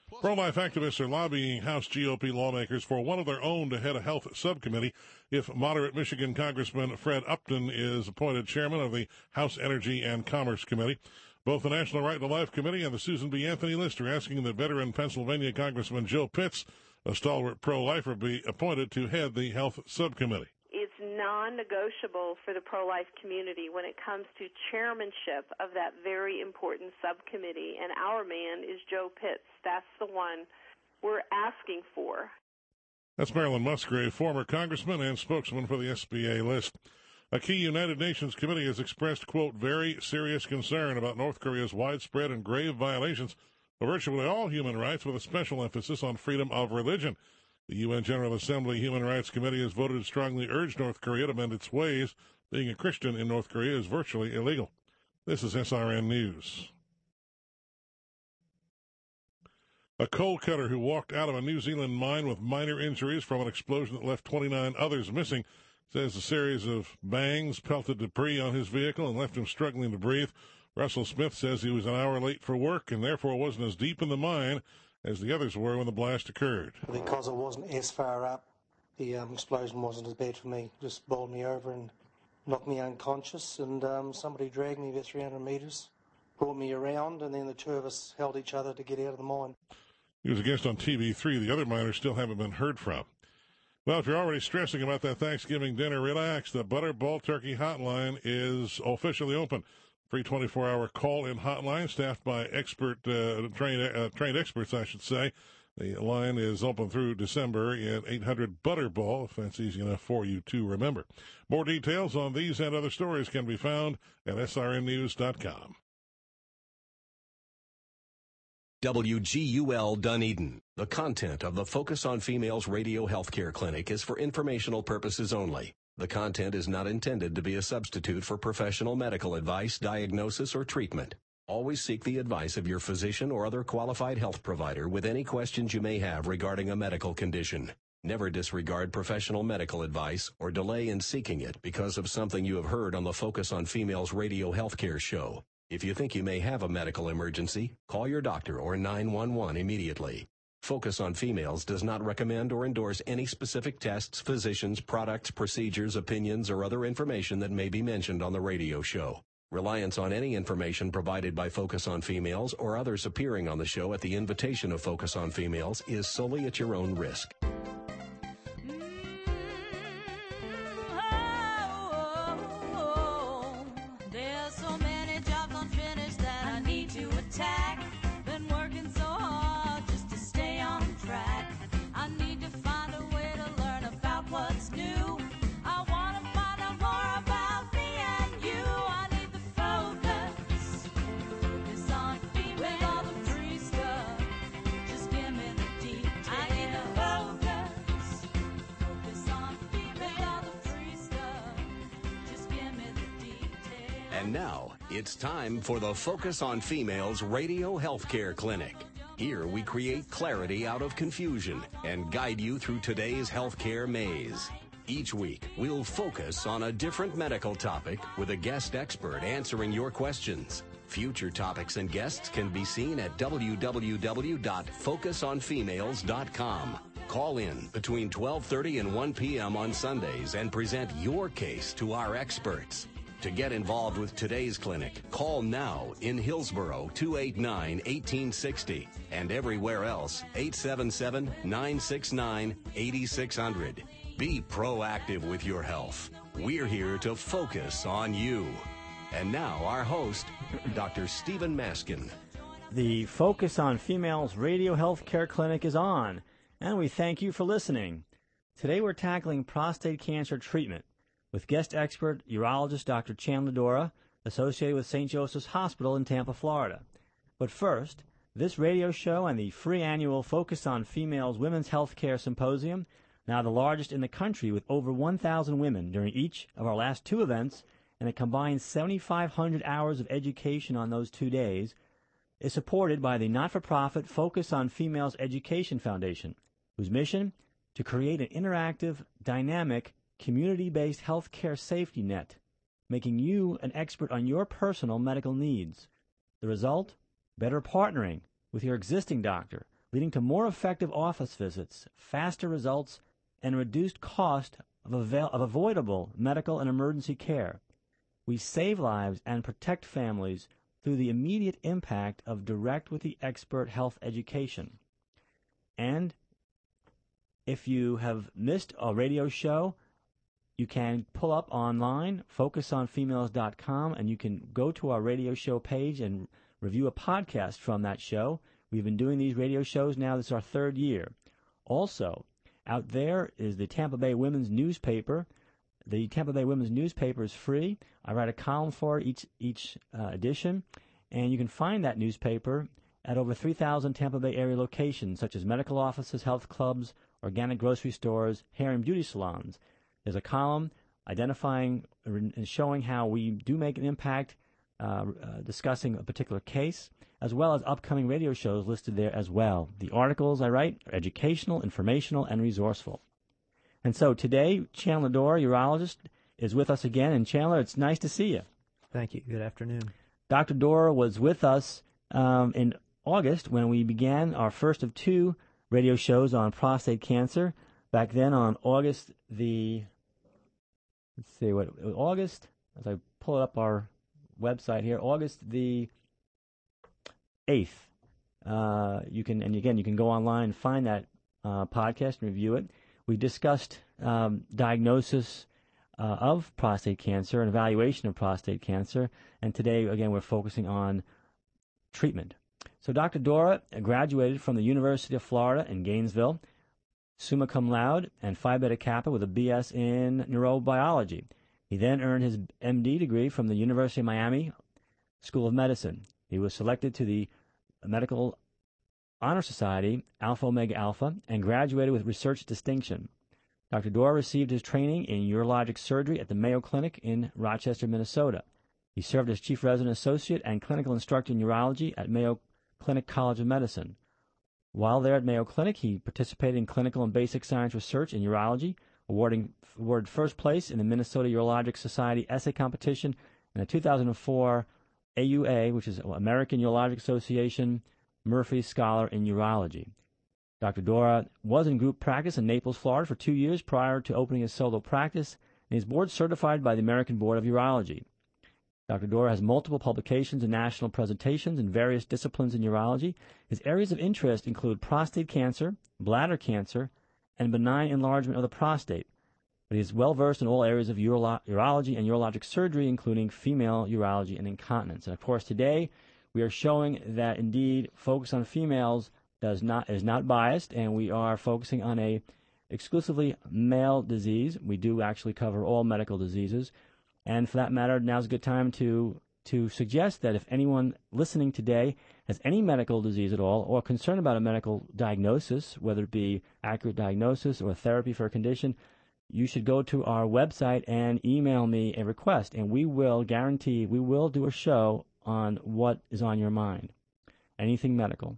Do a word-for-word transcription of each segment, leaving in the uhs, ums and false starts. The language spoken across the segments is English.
Pro-life activists are lobbying House G O P lawmakers for one of their own to head a health subcommittee if moderate Michigan Congressman Fred Upton is appointed chairman of the House Energy and Commerce Committee. Both the National Right to Life Committee and the Susan B. Anthony list are asking that veteran Pennsylvania Congressman Joe Pitts, a stalwart pro-lifer, be appointed to head the health subcommittee. It's non-negotiable for the pro-life community when it comes to chairmanship of that very important subcommittee, and our man is Joe Pitts. That's the one we're asking for. That's Marilyn Musgrave, former congressman and spokesman for the S B A list. A key United Nations committee has expressed, quote, very serious concern about North Korea's widespread and grave violations of virtually all human rights, with a special emphasis on freedom of religion. The U N General Assembly Human Rights Committee has voted to strongly urge North Korea to mend its ways. Being a Christian in North Korea is virtually illegal. This is S R N News. A coal cutter who walked out of a New Zealand mine with minor injuries from an explosion that left twenty-nine others missing says a series of bangs pelted debris on his vehicle and left him struggling to breathe. Russell Smith says he was an hour late for work and therefore wasn't as deep in the mine as the others were when the blast occurred. Because I wasn't as far up, the um, explosion wasn't as bad for me. Just bowled me over and knocked me unconscious, and um, somebody dragged me about three hundred metres, brought me around, and then the two of us held each other to get out of the mine. He was a guest on T V three. The other miners still haven't been heard from. Well, if you're already stressing about that Thanksgiving dinner, relax. The Butterball Turkey Hotline is officially open. Free twenty-four hour call-in hotline staffed by expert uh, trained uh, trained experts, I should say. The line is open through December at eight hundred Butterball, if that's easy enough for you to remember. More details on these and other stories can be found at S R N news dot com. W G U L Dunedin. The content of the Focus on Females Radio Healthcare Clinic is for informational purposes only. The content is not intended to be a substitute for professional medical advice, diagnosis, or treatment. Always seek the advice of your physician or other qualified health provider with any questions you may have regarding a medical condition. Never disregard professional medical advice or delay in seeking it because of something you have heard on the Focus on Females Radio Healthcare show. If you think you may have a medical emergency, call your doctor or nine one one immediately. Focus on Females does not recommend or endorse any specific tests, physicians, products, procedures, opinions, or other information that may be mentioned on the radio show. Reliance on any information provided by Focus on Females or others appearing on the show at the invitation of Focus on Females is solely at your own risk. And now, it's time for the Focus on Females Radio Healthcare Clinic. Here we create clarity out of confusion and guide you through today's healthcare maze. Each week, we'll focus on a different medical topic with a guest expert answering your questions. Future topics and guests can be seen at w w w dot focus on females dot com. Call in between twelve thirty and one p m on Sundays and present your case to our experts. To get involved with today's clinic, call now in Hillsborough two eight nine, one eight six zero and everywhere else eight seven seven, nine six nine, eight six zero zero. Be proactive with your health. We're here to focus on you. And now our host, Doctor Stephen Maskin. The Focus on Females Radio Healthcare Clinic is on, and we thank you for listening. Today we're tackling prostate cancer treatment with guest expert urologist Doctor Chandler Dora, associated with Saint Joseph's Hospital in Tampa, Florida. But first, this radio show and the free annual Focus on Females Women's Healthcare Symposium, now the largest in the country with over one thousand women during each of our last two events and a combined seven thousand five hundred hours of education on those two days, is supported by the not-for-profit Focus on Females Education Foundation, whose mission to create an interactive, dynamic, community-based healthcare safety net, making you an expert on your personal medical needs. The result? Better partnering with your existing doctor, leading to more effective office visits, faster results, and reduced cost of, avail- of avoidable medical and emergency care. We save lives and protect families through the immediate impact of direct with the expert health education. And if you have missed a radio show, you can pull up online, focus on females dot com, and you can go to our radio show page and review a podcast from that show. We've been doing these radio shows now. This is our third year. Also, out there is the Tampa Bay Women's Newspaper. The Tampa Bay Women's Newspaper is free. I write a column for each each uh, edition, and you can find that newspaper at over three thousand Tampa Bay area locations, such as medical offices, health clubs, organic grocery stores, hair and beauty salons. There's a column identifying and showing how we do make an impact, uh, uh, discussing a particular case, as well as upcoming radio shows listed there as well. The articles I write are educational, informational, and resourceful. And so today, Chandler Dora, urologist, is with us again. And Chandler, it's nice to see you. Thank you. Good afternoon. Doctor Dora was with us um, in August when we began our first of two radio shows on prostate cancer. Back then on August the, let's see, what, August, as I pull up our website here, August the eighth. Uh, you can, and again, you can go online and find that uh, podcast and review it. We discussed um, diagnosis uh, of prostate cancer and evaluation of prostate cancer, and today, again, we're focusing on treatment. So Doctor Dora graduated from the University of Florida in Gainesville, summa cum laude and Phi Beta Kappa with a B S in neurobiology. He then earned his M D degree from the University of Miami School of Medicine. He was selected to the Medical Honor Society, Alpha Omega Alpha, and graduated with research distinction. Doctor Dora received his training in urologic surgery at the Mayo Clinic in Rochester, Minnesota. He served as chief resident associate and clinical instructor in urology at Mayo Clinic College of Medicine. While there at Mayo Clinic, he participated in clinical and basic science research in urology, awarding awarded first place in the Minnesota Urologic Society essay competition and the two thousand four A U A, which is American Urologic Association, Murphy Scholar in Urology. Doctor Dora was in group practice in Naples, Florida for two years prior to opening his solo practice, and is board certified by the American Board of Urology. Doctor Dora has multiple publications and national presentations in various disciplines in urology. His areas of interest include prostate cancer, bladder cancer, and benign enlargement of the prostate. But he is well-versed in all areas of uro- urology and urologic surgery, including female urology and incontinence. And, of course, today we are showing that, indeed, focus on females does not is not biased, and we are focusing on a exclusively male disease. We do actually cover all medical diseases. And for that matter, now's a good time to to suggest that if anyone listening today has any medical disease at all or concerned about a medical diagnosis, whether it be accurate diagnosis or therapy for a condition, you should go to our website and email me a request, and we will guarantee we will do a show on what is on your mind, anything medical.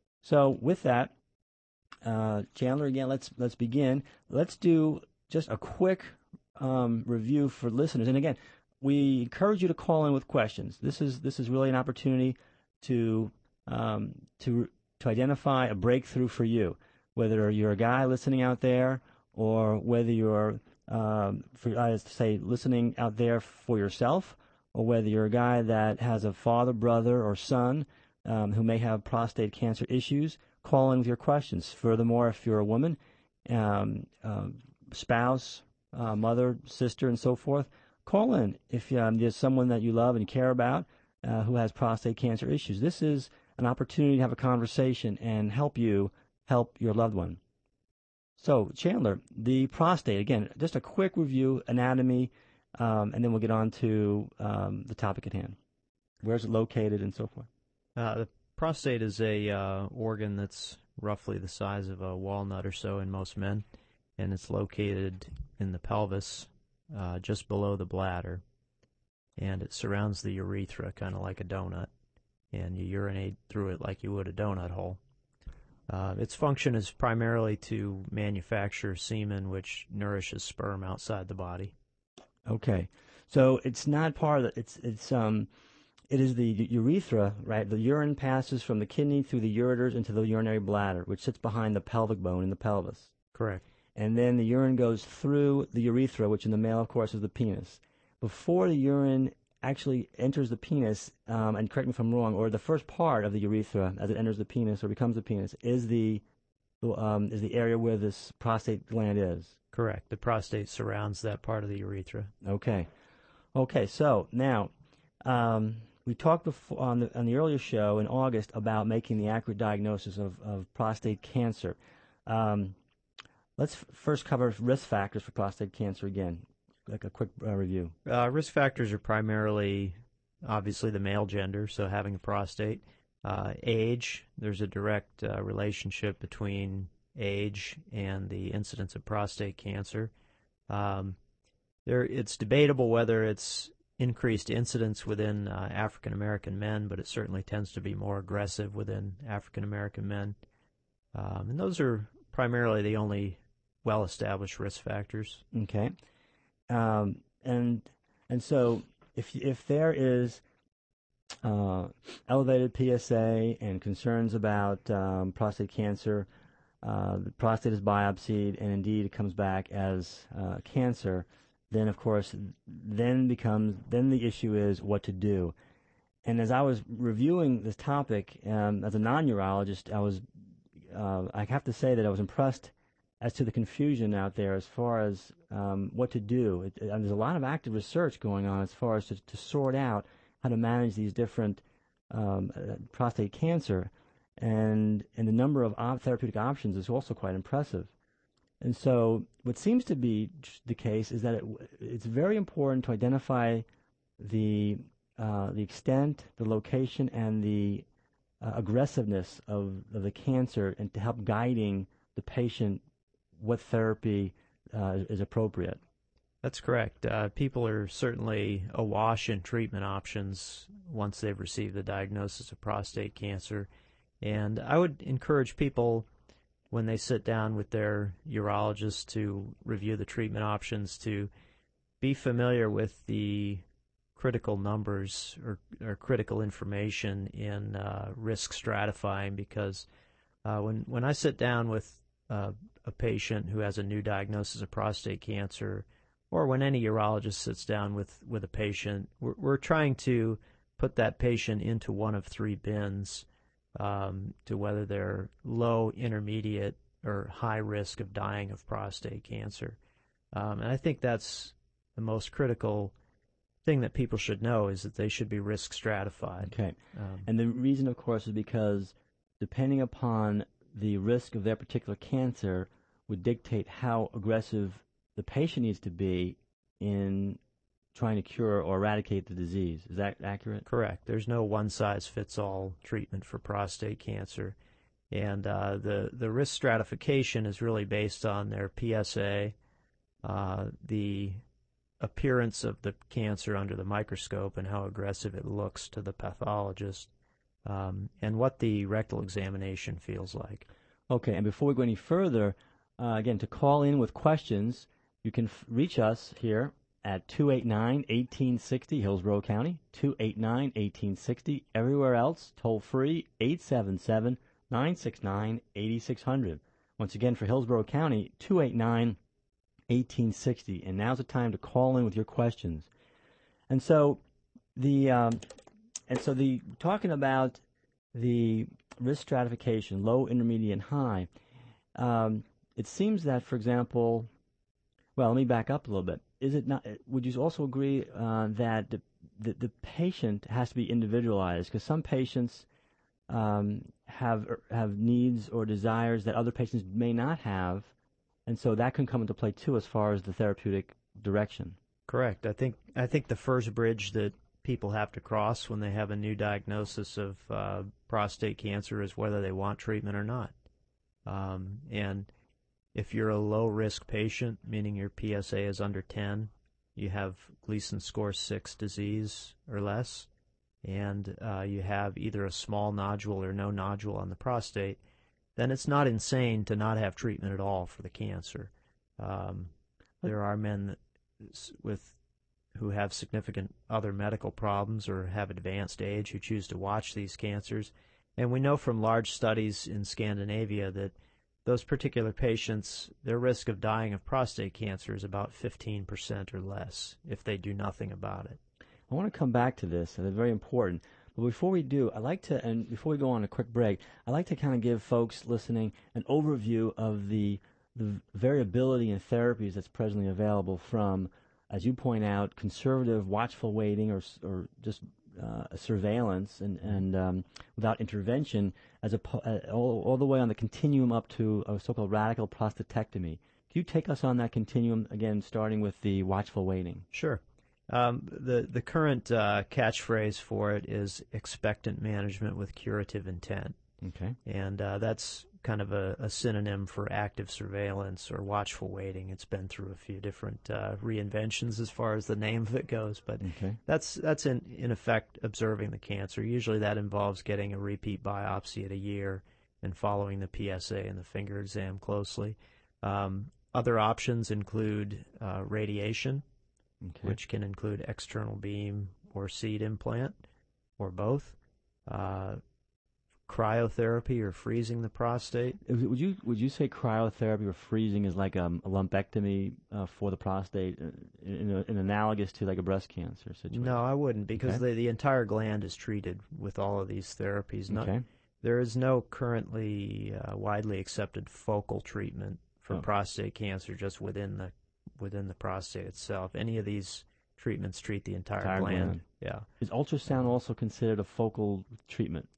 So with that, uh, Chandler, again, let's let's begin. Let's do just a quick um, review for listeners. And again, we encourage you to call in with questions. This is this is really an opportunity to um, to to identify a breakthrough for you, whether you're a guy listening out there or whether you're, um, for, I say, listening out there for yourself, or whether you're a guy that has a father, brother, or son um, who may have prostate cancer issues. Call in with your questions. Furthermore, if you're a woman, um, uh, spouse, uh, mother, sister, and so forth, call in if um, there's someone that you love and care about uh, who has prostate cancer issues. This is an opportunity to have a conversation and help you help your loved one. So, Chandler, the prostate, again, just a quick review, anatomy, um, and then we'll get on to um, the topic at hand. Where's it located and so forth? Uh, the prostate is a uh, organ that's roughly the size of a walnut or so in most men, and it's located in the pelvis, uh, just below the bladder, and it surrounds the urethra kind of like a donut, and you urinate through it like you would a donut hole. Uh, its function is primarily to manufacture semen, which nourishes sperm outside the body. Okay, so it's not part of the, it's it's um it is the urethra, right? The urine passes from the kidney through the ureters into the urinary bladder, which sits behind the pelvic bone in the pelvis. Correct. And then the urine goes through the urethra, which in the male, of course, is the penis. Before the urine actually enters the penis, um, and correct me if I'm wrong, or the first part of the urethra as it enters the penis or becomes the penis is the um, is the area where this prostate gland is. Correct. The prostate surrounds that part of the urethra. Okay. Okay. So now um, we talked before on the on the earlier show in August about making the accurate diagnosis of, of prostate cancer. Um, let's f- first cover risk factors for prostate cancer again. Like a quick uh, review. Uh, risk factors are primarily, obviously, the male gender, so having a prostate. Uh, age, there's a direct uh, relationship between age and the incidence of prostate cancer. Um, there, it's debatable whether it's increased incidence within uh, African American men, but it certainly tends to be more aggressive within African American men. Um, and those are primarily the only well-established risk factors. Okay. Um, and and so if if there is uh, elevated P S A and concerns about um, prostate cancer, uh, the prostate is biopsied and indeed it comes back as uh, cancer, then of course then becomes then the issue is what to do. And as I was reviewing this topic um, as a non-urologist, I was uh, I have to say that I was impressed as to the confusion out there as far as um, what to do. It, it, there's a lot of active research going on as far as to, to sort out how to manage these different um, uh, prostate cancer, and and the number of op- therapeutic options is also quite impressive. And so what seems to be the case is that it, it's very important to identify the uh, the extent, the location, and the uh, aggressiveness of, of the cancer, and to help guiding the patient what therapy uh, is appropriate. That's correct. Uh, people are certainly awash in treatment options once they've received the diagnosis of prostate cancer. And I would encourage people, when they sit down with their urologist to review the treatment options, to be familiar with the critical numbers or, or critical information in uh, risk stratifying, because uh, when, when I sit down with uh, a patient who has a new diagnosis of prostate cancer, or when any urologist sits down with, with a patient, we're, we're trying to put that patient into one of three bins, um, to whether they're low, intermediate, or high risk of dying of prostate cancer. Um, and I think that's the most critical thing that people should know, is that they should be risk stratified. Okay. Um, and the reason, of course, is because depending upon the risk of their particular cancer would dictate how aggressive the patient needs to be in trying to cure or eradicate the disease. Is that accurate? Correct. There's no one-size-fits-all treatment for prostate cancer. And uh, the, the risk stratification is really based on their P S A, uh, the appearance of the cancer under the microscope and how aggressive it looks to the pathologist, um, and what the rectal examination feels like. Okay, and before we go any further, uh, again, to call in with questions, you can f- reach us here at two eight nine, one eight six zero, Hillsborough County, two eight nine, one eight six zero. Everywhere else, toll free, eight seven seven, nine six nine, eight six zero zero. Once again, for Hillsborough County, two eight nine, one eight six zero. And now's the time to call in with your questions. And so the um, and so the talking about the risk stratification, low, intermediate, and high, um, it seems that, for example, well, let me back up a little bit. Is it not? Would you also agree uh, that the, the the patient has to be individualized? Because some patients um, have have needs or desires that other patients may not have, and so that can come into play too as far as the therapeutic direction. Correct. I think I think the first bridge that people have to cross when they have a new diagnosis of uh, prostate cancer is whether they want treatment or not. Um, and if you're a low-risk patient, meaning your P S A is under ten, you have Gleason score six disease or less, and uh, you have either a small nodule or no nodule on the prostate, then it's not insane to not have treatment at all for the cancer. Um, there are men that, with who have significant other medical problems or have advanced age who choose to watch these cancers. And we know from large studies in Scandinavia that those particular patients, their risk of dying of prostate cancer is about fifteen percent or less if they do nothing about it. I want to come back to this, and it's very important. But before we do, I'd like to, and before we go on a quick break, I'd like to kind of give folks listening an overview of the the variability in therapies that's presently available from, as you point out, conservative watchful waiting or or just uh, surveillance and, and um, without intervention, as a, uh, all, all the way on the continuum up to a so-called radical prostatectomy. Can you take us on that continuum, again, starting with the watchful waiting? Sure. Um, the, the current uh, catchphrase for it is expectant management with curative intent. Okay. And uh, that's kind of a, a synonym for active surveillance or watchful waiting. It's been through a few different uh, reinventions as far as the name of it goes, but okay. that's that's in, in effect observing the cancer. Usually that involves getting a repeat biopsy at a year and following the P S A and the finger exam closely. Um, other options include uh, radiation, okay. which can include external beam or seed implant or both. Uh, cryotherapy or freezing the prostate. Would you would you say cryotherapy or freezing is like um, a lumpectomy uh, for the prostate, uh, in, in, in analogous to like a breast cancer situation? No, I wouldn't, because okay. the, the entire gland is treated with all of these therapies. Not, okay. There is no currently uh, widely accepted focal treatment for oh. prostate cancer just within the within the prostate itself. Any of these treatments treat the entire, entire gland. gland. Yeah. Is ultrasound also considered a focal treatment?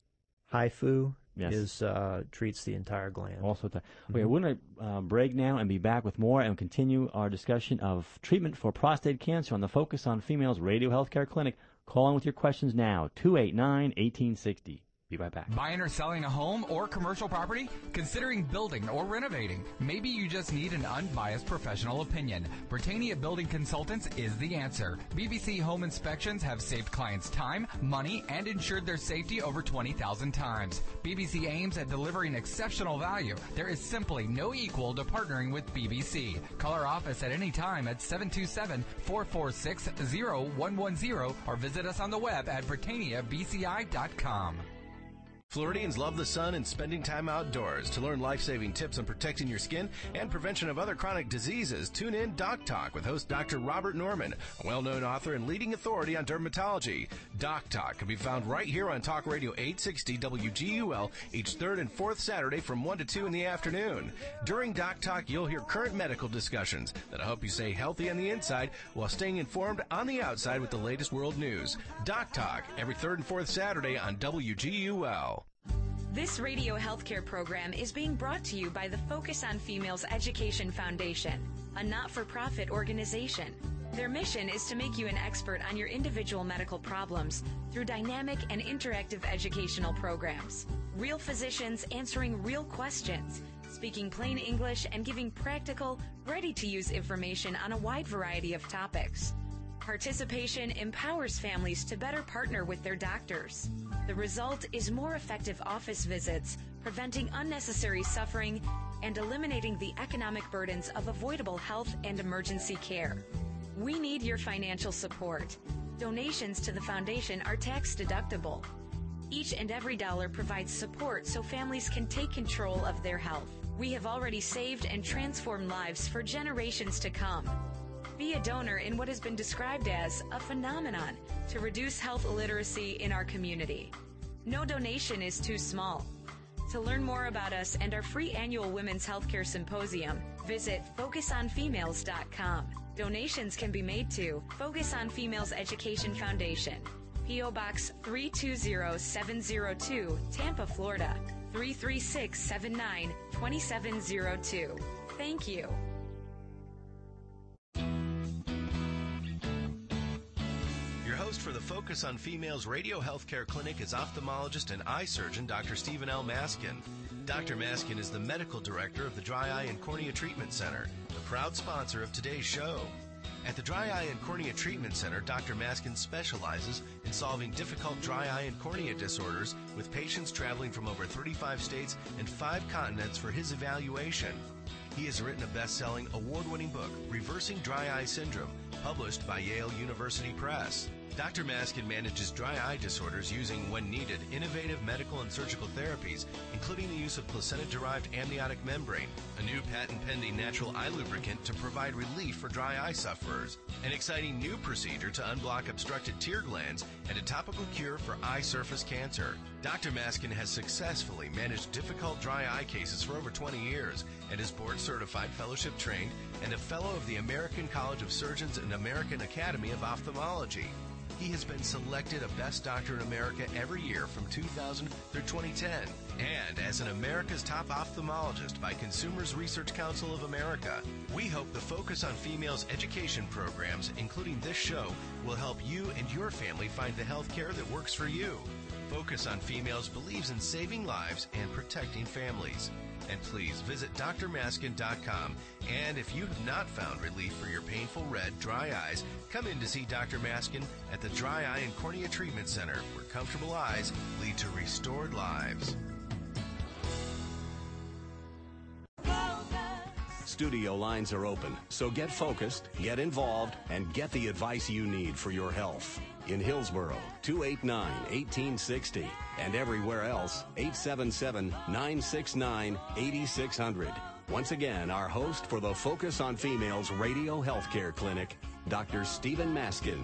HIFU yes. is uh, treats the entire gland. Also, th- mm-hmm. okay, we're going to uh, break now and be back with more and continue our discussion of treatment for prostate cancer on the Focus on Females Radio Healthcare Clinic. Call in with your questions now, two eight nine, one eight six zero. Be right back. Buying or selling a home or commercial property? Considering building or renovating? Maybe you just need an unbiased professional opinion. Britannia Building Consultants is the answer. B B C Home Inspections have saved clients time, money, and ensured their safety over twenty thousand times. B B C aims at delivering exceptional value. There is simply no equal to partnering with B B C. Call our office at any time at seven two seven, four four six, zero one one zero or visit us on the web at Britannia B C I dot com. Floridians love the sun and spending time outdoors. To learn life-saving tips on protecting your skin and prevention of other chronic diseases, tune in Doc Talk with host Doctor Robert Norman, a well-known author and leading authority on dermatology. Doc Talk can be found right here on Talk Radio eight sixty W G U L each third and fourth Saturday from one to two in the afternoon. During Doc Talk, you'll hear current medical discussions that'll help you stay healthy on the inside while staying informed on the outside with the latest world news. Doc Talk, every third and fourth Saturday on W G U L. This radio healthcare program is being brought to you by the Focus on Females Education Foundation, a not-for-profit organization. Their mission is to make you an expert on your individual medical problems through dynamic and interactive educational programs. Real physicians answering real questions, speaking plain English, and giving practical, ready-to-use information on a wide variety of topics. Participation empowers families to better partner with their doctors. The result is more effective office visits, preventing unnecessary suffering, and eliminating the economic burdens of avoidable health and emergency care. We need your financial support. Donations to the foundation are tax deductible. Each and every dollar provides support so families can take control of their health. We have already saved and transformed lives for generations to come. Be a donor in what has been described as a phenomenon to reduce health illiteracy in our community. No donation is too small. To learn more about us and our free annual Women's Healthcare Symposium, visit focus on females dot com. Donations can be made to Focus on Females Education Foundation, P O Box three two zero seven zero two, Tampa, Florida, three three six seven nine, two seven zero two. Thank you. Host for the Focus on Females Radio Healthcare Clinic is ophthalmologist and eye surgeon Doctor Stephen L. Maskin. Doctor Maskin is the medical director of the Dry Eye and Cornea Treatment Center, the proud sponsor of today's show. At the Dry Eye and Cornea Treatment Center, Doctor Maskin specializes in solving difficult dry eye and cornea disorders with patients traveling from over thirty-five states and five continents for his evaluation. He has written a best-selling, award-winning book, Reversing Dry Eye Syndrome, Published by Yale University Press. Doctor Maskin manages dry eye disorders using, when needed, innovative medical and surgical therapies, including the use of placenta-derived amniotic membrane, a new patent-pending natural eye lubricant to provide relief for dry eye sufferers, an exciting new procedure to unblock obstructed tear glands, and a topical cure for eye surface cancer. Doctor Maskin has successfully managed difficult dry eye cases for over twenty years and is board-certified, fellowship-trained, and a fellow of the American College of Surgeons and American Academy of Ophthalmology. He has been selected a Best Doctor in America every year from two thousand through twenty ten, and as an America's Top Ophthalmologist by Consumers Research Council of America. We hope the Focus on Females education programs, including this show, will help you and your family find the health care that works for you. Focus on Females believes in saving lives and protecting families. And please visit D R maskin dot com. And if you have not found relief for your painful red, dry eyes, come in to see Doctor Maskin at the Dry Eye and Cornea Treatment Center, where comfortable eyes lead to restored lives. Studio lines are open, so get focused, get involved, and get the advice you need for your health. In Hillsborough, two eight nine, one eight six zero, and everywhere else, eight seven seven, nine six nine, eight six zero zero. Once again, our host for the Focus on Females Radio Healthcare Clinic, Doctor Stephen Maskin.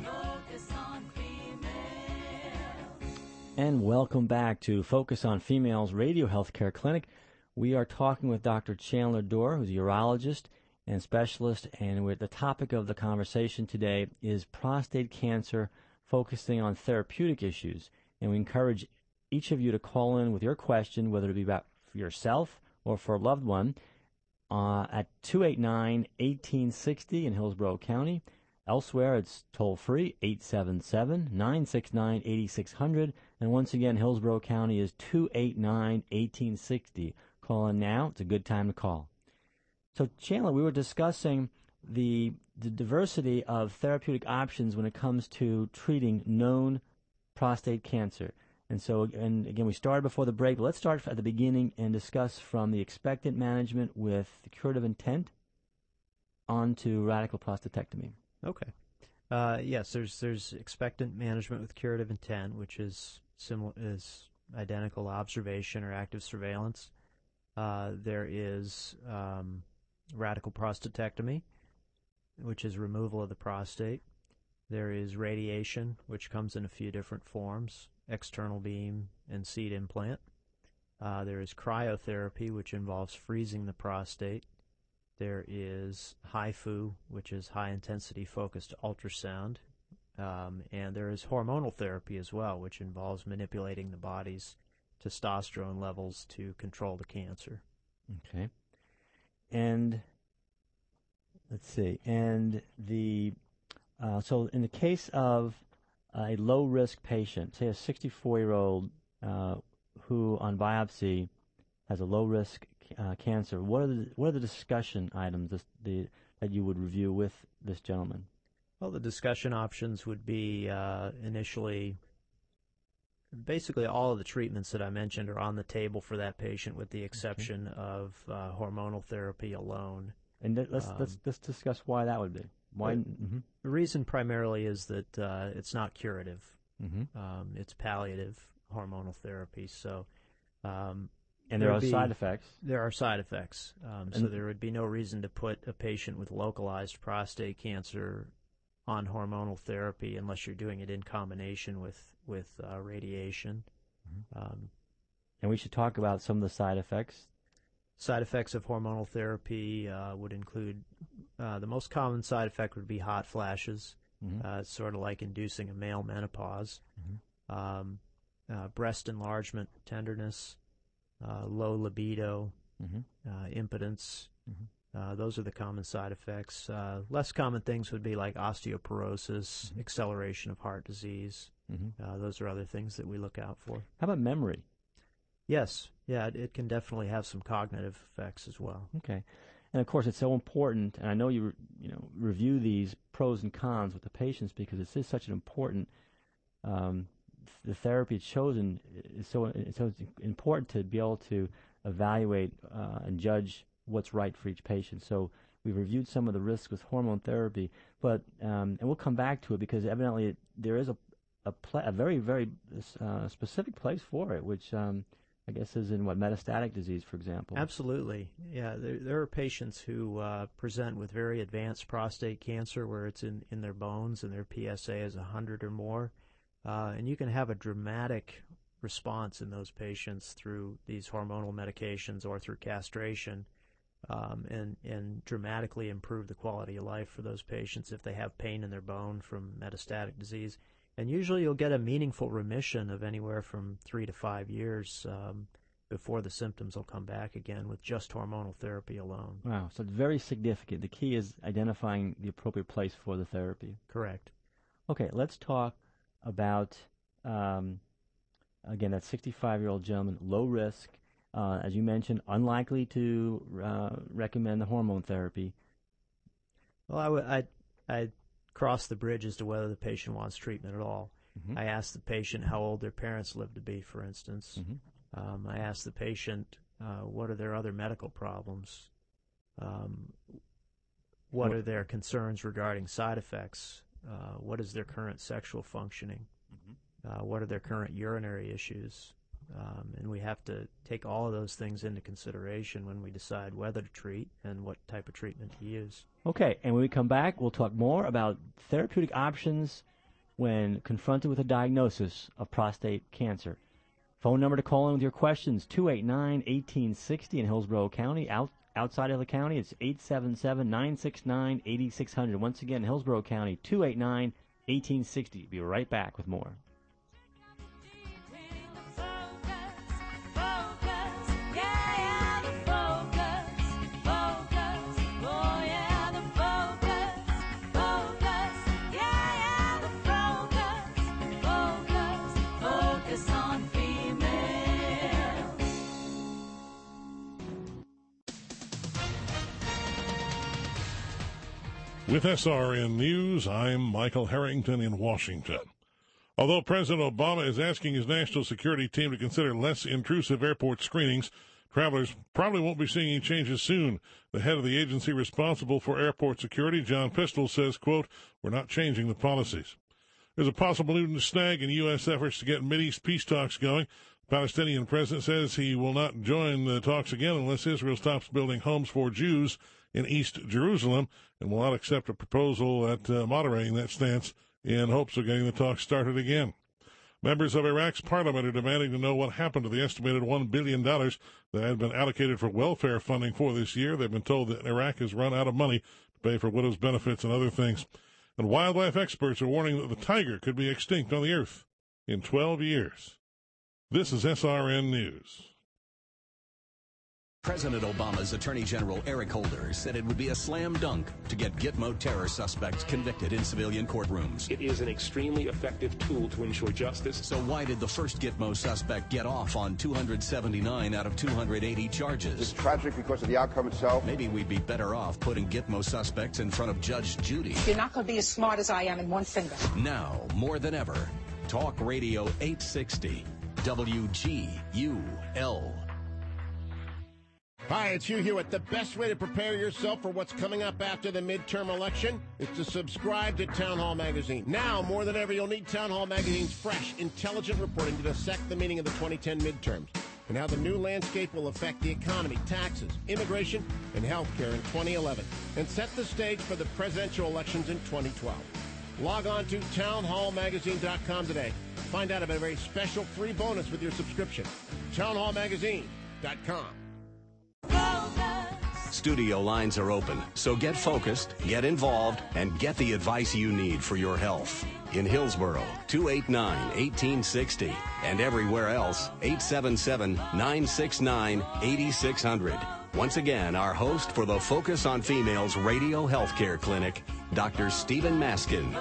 And welcome back to Focus on Females Radio Healthcare Clinic. We are talking with Doctor Chandler Dorr, who's a urologist and specialist, and with the topic of the conversation today is prostate cancer, focusing on therapeutic issues. And we encourage each of you to call in with your question, whether it be about for yourself or for a loved one, uh, at two eight nine, one eight six zero in Hillsborough County. Elsewhere, it's toll-free, eight seven seven, nine six nine, eight six zero zero. And once again, Hillsborough County is two eight nine, one eight six zero. Call in now. It's a good time to call. So, Chandler, we were discussing the, the diversity of therapeutic options when it comes to treating known prostate cancer. And so, and again, we started before the break, but let's start at the beginning and discuss from the expectant management with the curative intent on to radical prostatectomy. Okay. Uh, yes, there's there's expectant management with curative intent, which is similar is identical observation or active surveillance. Uh, there is um, radical prostatectomy, which is removal of the prostate. There is radiation, which comes in a few different forms, external beam and seed implant. Uh, there is cryotherapy, which involves freezing the prostate. There is H I F U, which is high-intensity focused ultrasound. Um, and there is hormonal therapy as well, which involves manipulating the body's testosterone levels to control the cancer. Okay. And let's see. And the uh, so in the case of a low-risk patient, say a sixty-four-year-old uh, who on biopsy has a low-risk uh, cancer, what are the what are the discussion items this, the, that you would review with this gentleman? Well, the discussion options would be uh, initially, basically all of the treatments that I mentioned are on the table for that patient, with the exception okay. of uh, hormonal therapy alone. And th- let's, um, let's let's discuss why that would be. Why? The, mm-hmm. the reason primarily is that uh, it's not curative. Mm-hmm. Um, it's palliative hormonal therapy. So, um, and there, there are be, side effects. There are side effects. Um, so there would be no reason to put a patient with localized prostate cancer on hormonal therapy unless you're doing it in combination with with uh, radiation. Mm-hmm. Um, and we should talk about some of the side effects. Side effects of hormonal therapy uh, would include, uh, the most common side effect would be hot flashes. Mm-hmm. Uh, it's sort of like inducing a male menopause. Mm-hmm. Um, uh, breast enlargement, tenderness, uh, low libido, mm-hmm. uh, impotence. Mm-hmm. Uh, those are the common side effects. Uh, less common things would be like osteoporosis, mm-hmm. acceleration of heart disease. Mm-hmm. Uh, those are other things that we look out for. How about memory? Yes. Yeah, it, it can definitely have some cognitive effects as well. Okay. And, of course, it's so important, and I know you you know review these pros and cons with the patients because it is such an important, um, the therapy chosen is so, it's so important to be able to evaluate uh, and judge what's right for each patient. So We've reviewed some of the risks with hormone therapy, but um, and we'll come back to it because evidently it, there is a a, pl- a very very uh, specific place for it, which um, I guess is in what metastatic disease, for example. Absolutely, yeah. There, there are patients who uh, present with very advanced prostate cancer, where it's in, in their bones and their P S A is a hundred or more, uh, and you can have a dramatic response in those patients through these hormonal medications or through castration. Um, and, and dramatically improve the quality of life for those patients if they have pain in their bone from metastatic disease. And usually you'll get a meaningful remission of anywhere from three to five years um, before the symptoms will come back again with just hormonal therapy alone. Wow, so it's very significant. The key is identifying the appropriate place for the therapy. Correct. Okay, let's talk about, um, again, that sixty-five-year-old gentleman, low risk. Uh, as you mentioned, unlikely to uh, recommend the hormone therapy. Well, I would I'd, I'd cross the bridge as to whether the patient wants treatment at all. Mm-hmm. I ask the patient how old their parents live to be, for instance. Mm-hmm. Um, I ask the patient uh, what are their other medical problems. Um, what, what are their concerns regarding side effects? Uh, what is their current sexual functioning? Mm-hmm. Uh, what are their current urinary issues? Um, and we have to take all of those things into consideration when we decide whether to treat and what type of treatment to use. Okay, and when we come back, we'll talk more about therapeutic options when confronted with a diagnosis of prostate cancer. Phone number to call in with your questions, two eight nine, one eight six zero in Hillsborough County. Out, outside of the county, it's eight seven seven, nine six nine, eight six zero zero. Once again, Hillsborough County, two eight nine, one eight six zero. Be right back with more. With S R N News, I'm Michael Harrington in Washington. Although President Obama is asking his national security team to consider less intrusive airport screenings, travelers probably won't be seeing any changes soon. The head of the agency responsible for airport security, John Pistole, says, quote, "We're not changing the policies." There's a possible new snag in U S efforts to get Mideast peace talks going. The Palestinian president says he will not join the talks again unless Israel stops building homes for Jews in East Jerusalem, and will not accept a proposal at uh, moderating that stance in hopes of getting the talks started again. Members of Iraq's parliament are demanding to know what happened to the estimated one billion dollars that had been allocated for welfare funding for this year. They've been told that Iraq has run out of money to pay for widows' benefits and other things. And wildlife experts are warning that the tiger could be extinct on the earth in twelve years. This is S R N News. President Obama's Attorney General Eric Holder said it would be a slam dunk to get Gitmo terror suspects convicted in civilian courtrooms. It is an extremely effective tool to ensure justice. So why did the first Gitmo suspect get off on two hundred seventy-nine out of two hundred eighty charges? It's tragic because of the outcome itself. Maybe we'd be better off putting Gitmo suspects in front of Judge Judy. You're not going to be as smart as I am in one finger. Now, more than ever, Talk Radio eight sixty, W G U L. Hi, it's Hugh Hewitt. The best way to prepare yourself for what's coming up after the midterm election is to subscribe to Town Hall Magazine. Now, more than ever, you'll need Town Hall Magazine's fresh, intelligent reporting to dissect the meaning of the twenty ten midterms and how the new landscape will affect the economy, taxes, immigration, and health care in twenty eleven, and set the stage for the presidential elections in twenty twelve. Log on to town hall magazine dot com today. Find out about a very special free bonus with your subscription. town hall magazine dot com. Studio lines are open, so get focused, get involved, and get the advice you need for your health. In Hillsborough, two eight nine, one eight six zero, and everywhere else, eight seven seven, nine six nine, eight six zero zero. Once again, our host for the Focus on Females Radio Healthcare Clinic, Doctor Stephen Maskin.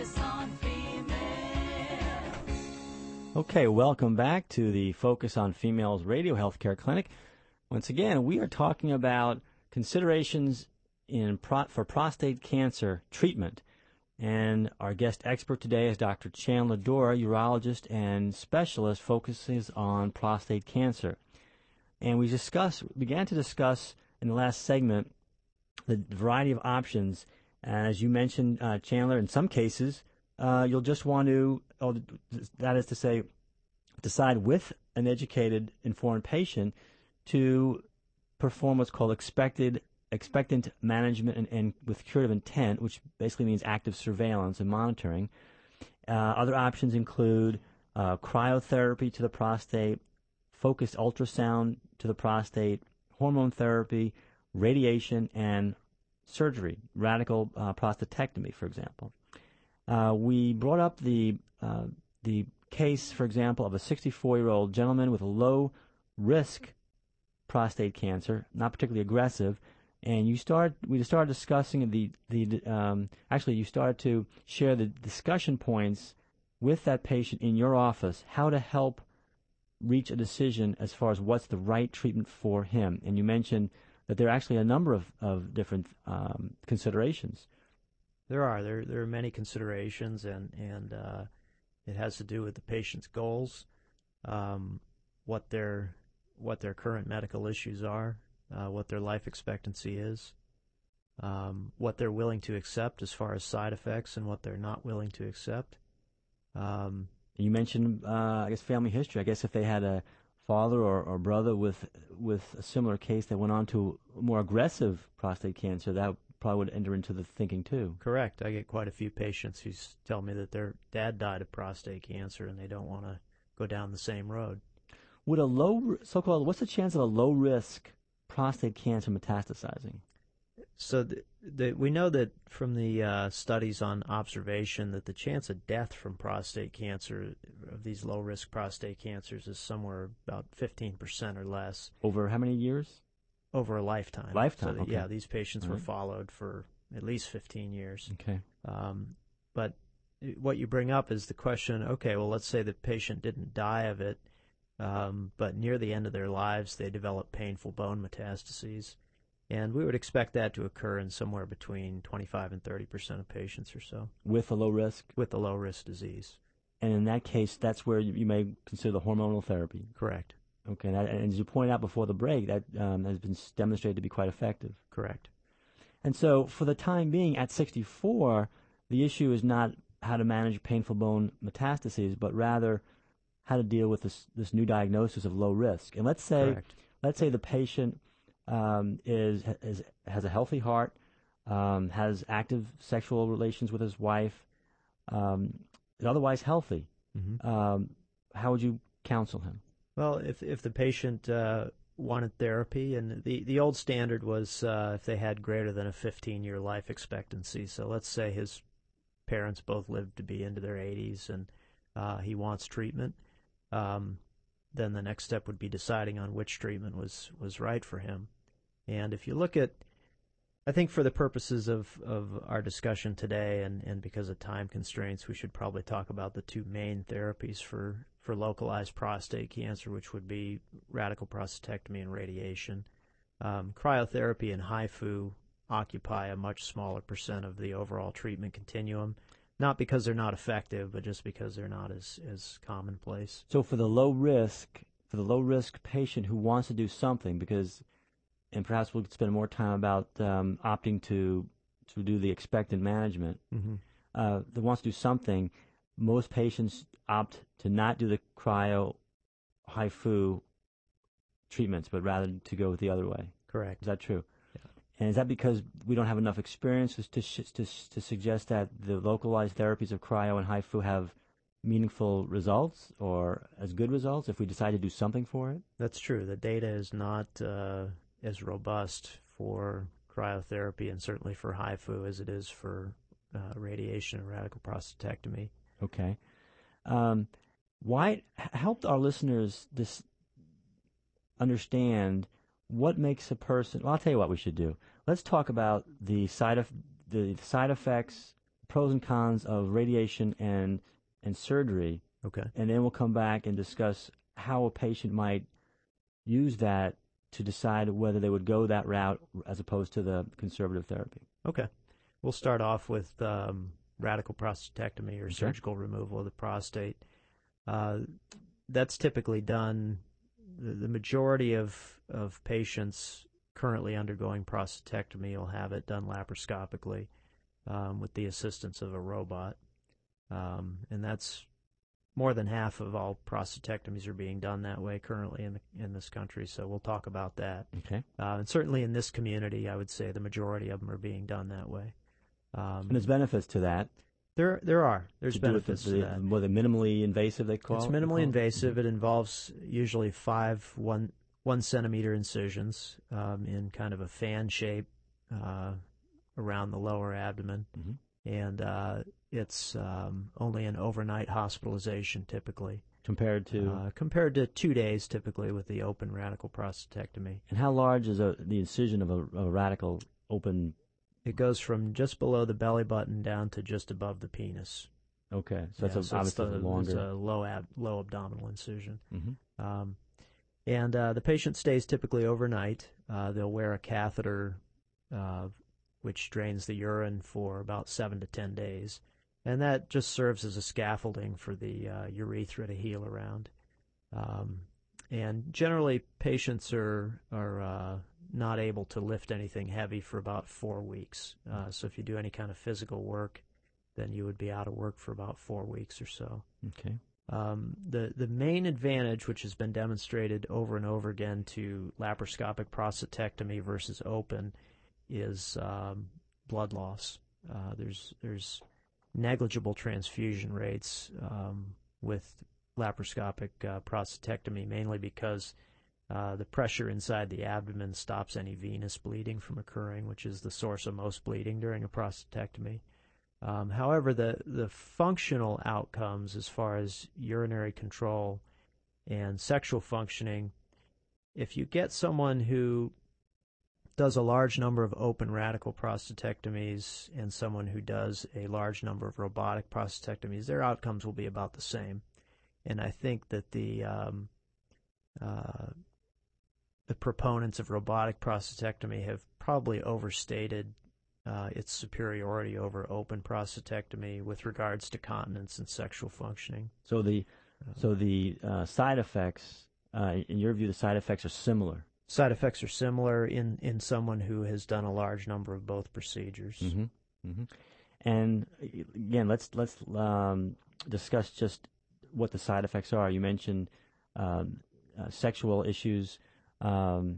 Okay, welcome back to the Focus on Females Radio Healthcare Clinic. Once again, we are talking about considerations in pro- for prostate cancer treatment. And our guest expert today is Doctor Chandler Dora, urologist and specialist, focuses on prostate cancer. And we discuss, began to discuss in the last segment the variety of options. And as you mentioned, uh, Chandler, in some cases, uh, you'll just want to, oh, that is to say, decide with an educated, informed patient to perform what's called expected expectant management and, and with curative intent, which basically means active surveillance and monitoring. Uh, other options include uh, cryotherapy to the prostate, focused ultrasound to the prostate, hormone therapy, radiation, and surgery, radical uh, prostatectomy, for example. Uh, we brought up the uh, the case, for example, of a sixty-four-year-old gentleman with low-risk prostate cancer, not particularly aggressive, and you start we started discussing the the um, actually you started to share the discussion points with that patient in your office, how to help reach a decision as far as what's the right treatment for him. And you mentioned that there are actually a number of, of different um, considerations. There are. There there are many considerations, and, and uh, it has to do with the patient's goals, um, what their what their current medical issues are, uh, what their life expectancy is, um, what they're willing to accept as far as side effects, and what they're not willing to accept. Um, you mentioned, uh, I guess, family history. I guess if they had a father or, or brother with with a similar case that went on to more aggressive prostate cancer, that probably would enter into the thinking too. Correct. I get quite a few patients who tell me that their dad died of prostate cancer and they don't want to go down the same road. Would a low, so-called, what's the chance of a low-risk prostate cancer metastasizing? So the, the, we know that from the uh, studies on observation that the chance of death from prostate cancer, of these low-risk prostate cancers, is somewhere about fifteen percent or less. Over how many years? Over a lifetime. Lifetime, so that, okay. Yeah, these patients All were right. followed for at least fifteen years. Okay. Um, but what you bring up is the question, okay, well, let's say the patient didn't die of it, um, but near the end of their lives they develop painful bone metastases. And we would expect that to occur in somewhere between twenty-five and thirty percent of patients or so. With a low risk? With a low-risk disease. And in that case, that's where you, you may consider the hormonal therapy? Correct. Okay, and, that, and as you pointed out before the break, that um, has been demonstrated to be quite effective. Correct. And so for the time being, at sixty-four, the issue is not how to manage painful bone metastases, but rather how to deal with this, this new diagnosis of low risk. And let's say, Correct. let's say the patient um, is, is has a healthy heart, um, has active sexual relations with his wife, um, is otherwise healthy. Mm-hmm. Um, how would you counsel him? Well, if if the patient uh, wanted therapy, and the, the old standard was uh, if they had greater than a fifteen-year life expectancy. So let's say his parents both lived to be into their eighties, and uh, he wants treatment. Um, then the next step would be deciding on which treatment was, was right for him. And if you look at, I think for the purposes of, of our discussion today, and, and because of time constraints, we should probably talk about the two main therapies for, for localized prostate cancer, which would be radical prostatectomy and radiation. Um, cryotherapy and H I F U occupy a much smaller percent of the overall treatment continuum, not because they're not effective, but just because they're not as, as commonplace. So for the low risk, for the low risk patient who wants to do something, because, and perhaps we'll spend more time about um, opting to to do the expectant management, mm-hmm. uh, that wants to do something, most patients opt to not do the cryo H I F U treatments, but rather to go the other way. Correct. Is that true? Yeah. And is that because we don't have enough experience to, to, to, to suggest that the localized therapies of cryo and H I F U have meaningful results or as good results if we decide to do something for it? That's true. The data is not uh, as robust for cryotherapy and certainly for H I F U as it is for uh, radiation and radical prostatectomy. Okay. Um, why help our listeners this understand what makes a person. Well, I'll tell you what we should do. Let's talk about the side of the side effects, pros and cons of radiation and and surgery. Okay. And then we'll come back and discuss how a patient might use that to decide whether they would go that route as opposed to the conservative therapy. Okay. We'll start off with um, radical prostatectomy or Okay. surgical removal of the prostate. Uh, that's typically done. The, the majority of, of patients currently undergoing prostatectomy will have it done laparoscopically um, with the assistance of a robot. Um, and that's more than half of all prostatectomies are being done that way currently in the, in this country, so we'll talk about that. Okay. Uh, and certainly in this community, I would say the majority of them are being done that way. Um, and there's benefits to that. There there are. There's to benefits the, to that. Were they minimally invasive, they call It's it? minimally invasive. Mm-hmm. It involves usually five one, one centimeter incisions um, in kind of a fan shape uh, around the lower abdomen. Mm-hmm. And uh, it's um, only an overnight hospitalization typically. Compared to? Uh, compared to two days typically with the open radical prostatectomy. And how large is a, the incision of a, a radical open? It goes from just below the belly button down to just above the penis. Okay, so that's yeah, a, so obviously it's the, longer. It's a low, ab, low abdominal incision. Mm-hmm. Um, and uh, the patient stays typically overnight. Uh, they'll wear a catheter uh, which drains the urine for about seven to ten days. And that just serves as a scaffolding for the uh, urethra to heal around. Um, and generally, patients are, are uh, not able to lift anything heavy for about four weeks. Uh, so if you do any kind of physical work, then you would be out of work for about four weeks or so. Okay. Um, the, the main advantage, which has been demonstrated over and over again to laparoscopic prostatectomy versus open, is um, blood loss. Uh, there's there's negligible transfusion rates um, with laparoscopic uh, prostatectomy, mainly because uh, the pressure inside the abdomen stops any venous bleeding from occurring, which is the source of most bleeding during a prostatectomy. Um, however, the, the functional outcomes as far as urinary control and sexual functioning, if you get someone who does a large number of open radical prostatectomies and someone who does a large number of robotic prostatectomies, their outcomes will be about the same. And I think that the um, uh, the proponents of robotic prostatectomy have probably overstated uh, its superiority over open prostatectomy with regards to continence and sexual functioning. So the uh, so the uh, side effects, uh, in your view, the side effects are similar. Side effects are similar in, in someone who has done a large number of both procedures. Mm-hmm. Mm-hmm. And again, let's let's um, discuss just what the side effects are. You mentioned um, uh, sexual issues, um,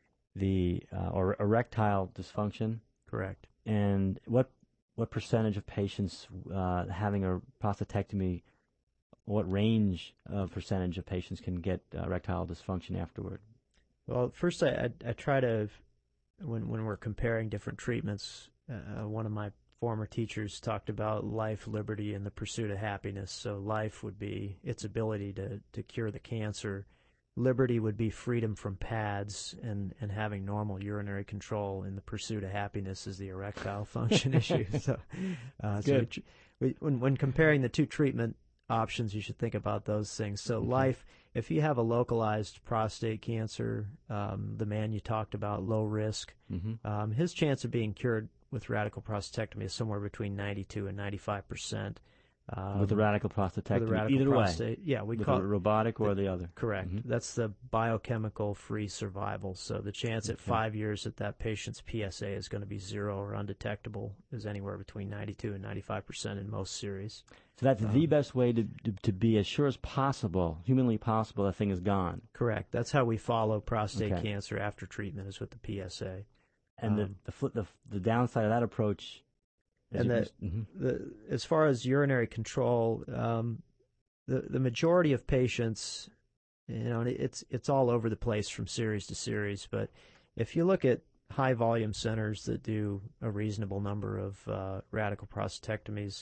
the uh, or erectile dysfunction. Correct. And what what percentage of patients uh, having a prostatectomy, what range of percentage of patients can get uh, erectile dysfunction afterward? Well, first I, I, I try to, when when we're comparing different treatments, uh, one of my former teachers talked about life, liberty, and the pursuit of happiness. So life would be its ability to, to cure the cancer. Liberty would be freedom from pads and, and having normal urinary control. And the pursuit of happiness is the erectile function issue. So, uh, so Good. we, we, when, when comparing the two treatment options, you should think about those things. So mm-hmm. life, if you have a localized prostate cancer, um, the man you talked about, low risk, mm-hmm. um, his chance of being cured with radical prostatectomy is somewhere between ninety-two and ninety-five percent. Um, with the radical prostatectomy, with the radical either prostate, way. Yeah, we with call the robotic or the, the other. Correct. Mm-hmm. That's the biochemical free survival. So the chance at okay. five years that that patient's P S A is going to be zero or undetectable is anywhere between ninety-two and ninety-five percent in most series. So that's um, the best way to, to to be as sure as possible, humanly possible, that thing is gone. Correct. That's how we follow prostate okay. cancer after treatment, is with the P S A. And um, the, the the the downside of that approach. And the, mm-hmm. the as far as urinary control, um, the the majority of patients, you know, it's it's all over the place from series to series. But if you look at high volume centers that do a reasonable number of uh, radical prostatectomies,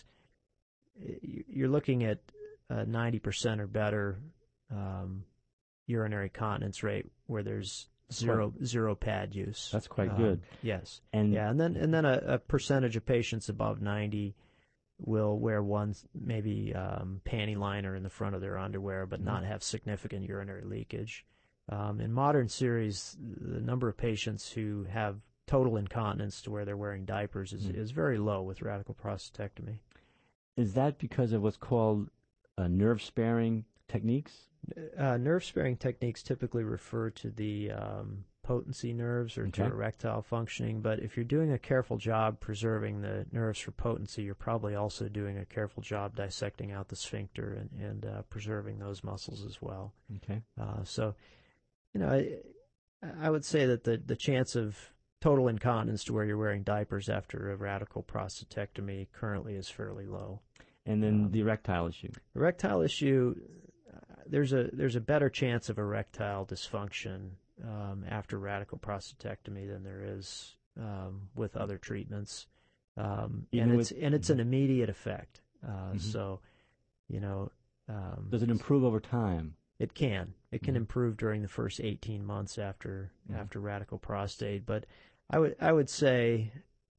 you're looking at a ninety percent or better um, urinary continence rate, where there's Zero quite, zero pad use. That's quite um, good. Yes. And yeah, and then and then a, a percentage of patients above ninety will wear one maybe um, panty liner in the front of their underwear, but mm-hmm. not have significant urinary leakage. Um, in modern series, the number of patients who have total incontinence to where they're wearing diapers is mm-hmm. is very low with radical prostatectomy. Is that because of what's called uh, nerve-sparing techniques? Uh, nerve-sparing techniques typically refer to the um, potency nerves or Okay. to erectile functioning. But if you're doing a careful job preserving the nerves for potency, you're probably also doing a careful job dissecting out the sphincter and, and uh, preserving those muscles as well. Okay. Uh, so, you know, I, I would say that the, the chance of total incontinence to where you're wearing diapers after a radical prostatectomy currently is fairly low. And then Um, the erectile issue. Erectile issue, uh, there's a there's a better chance of erectile dysfunction um, after radical prostatectomy than there is um, with other treatments, um, Even and it's with- and it's an immediate effect. Uh, Mhm. So, you know, um, Does it improve over time? It can. It can Mhm. improve during the first eighteen months after Mhm. after radical prostate. But I would I would say